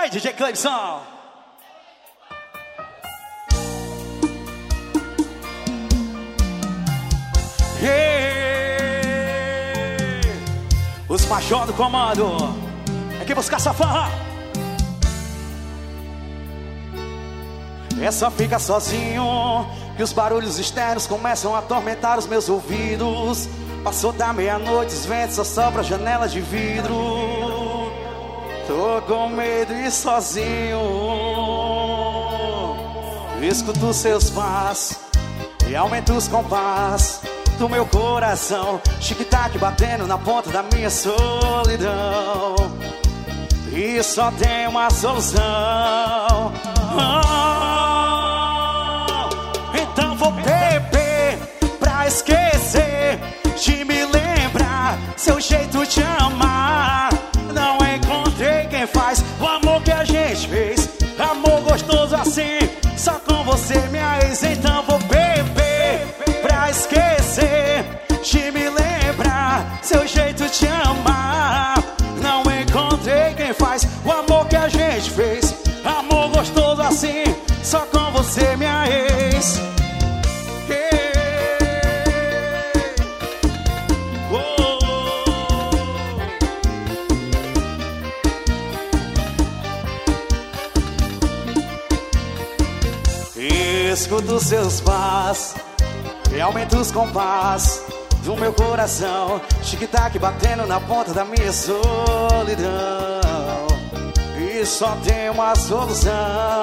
aí, DJ Cleibson. Os major do comando. Aqui buscar essa farra. É só ficar sozinho que os barulhos externos começam a atormentar os meus ouvidos. Passou da meia-noite, os ventos só sopram janelas de vidro. Tô com medo e sozinho. Escuto seus passos e aumento os compassos do meu coração. Tic-tac batendo na ponta da minha solidão. E só tem uma solução. Então vou beber pra esquecer de me lembrar seu jeito de amar. Não encontrei quem faz o amor que a gente fez. Amor gostoso assim, só com você, minha ex. Então vou beber pra esquecer de me lembrar seu jeito de amar. Não encontrei quem faz o amor que a gente fez. Amor gostoso assim, só com você, minha ex. Escuto seus passos e aumento os compassos do meu coração. Tic-tac batendo na ponta da minha solidão. E só tem uma solução.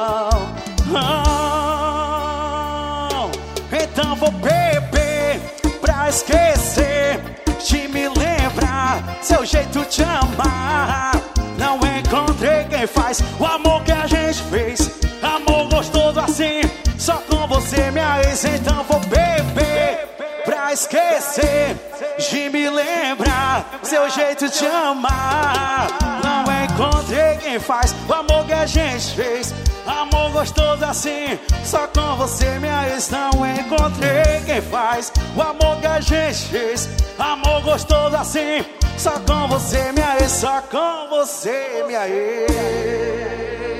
Então vou beber pra esquecer de me lembrar seu jeito de amar. Não encontrei quem faz o amor que a gente fez. Amor gostoso assim, só com você, minha ex. Então vou beber pra esquecer de me lembrar seu jeito de amar. Não encontrei quem faz o amor que a gente fez. Amor gostoso assim, só com você, minha ex. Não encontrei quem faz o amor que a gente fez. Amor gostoso assim, só com você, minha ex. Só com você, minha ex.